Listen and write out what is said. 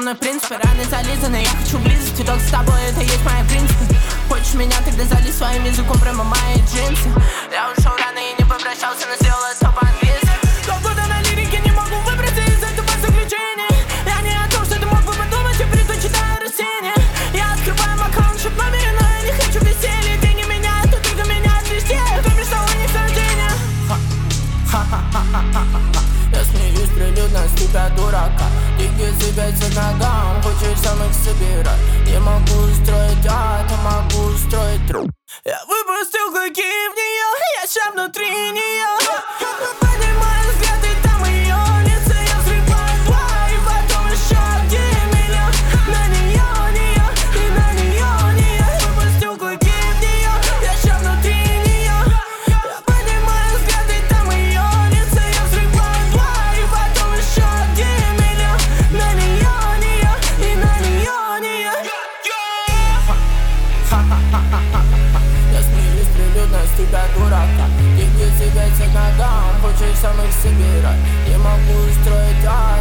мной принципы, раны зализаны. Я хочу близости, только с тобой, это есть мои принципы. Хочешь меня, тогда залезь своим языком прямо в мои джинсы. Я ушел рано и не попрощался, но сделал это по-английски. Полгода на лирике, не могу выбраться из этого заключения. Я не о том, что ты мог бы подумать, я предпочитаю растения. Я открываю аккаунт, чтоб номер, но я не хочу веселья. Деньги меняют, но только меняют везде. Кто мечтал о них рождения? Я смеюсь прилюдно с тебя, дурака. Деньги сыпятся ногам, хочешь сам их собирать. Не могу устроить ад, а могу устроить труп. Я выпустил клыки в нее, я ща внутри нее. Поднимаю взгляд, и там ее лицо. Я взрываю два, и потом еще 1 миллион. На нее, и на нее. Я выпустил клыки в нее, я ща внутри нее. Я поднимаю взгляд, и там ее лицо. Я взрываю два, и потом еще 1 миллион. На нее, и на нее. Я смеюсь прилюдно с тебя, дурака. Деньги сыпятся ногам, хочешь сам их собирать. Не могу устроить ад.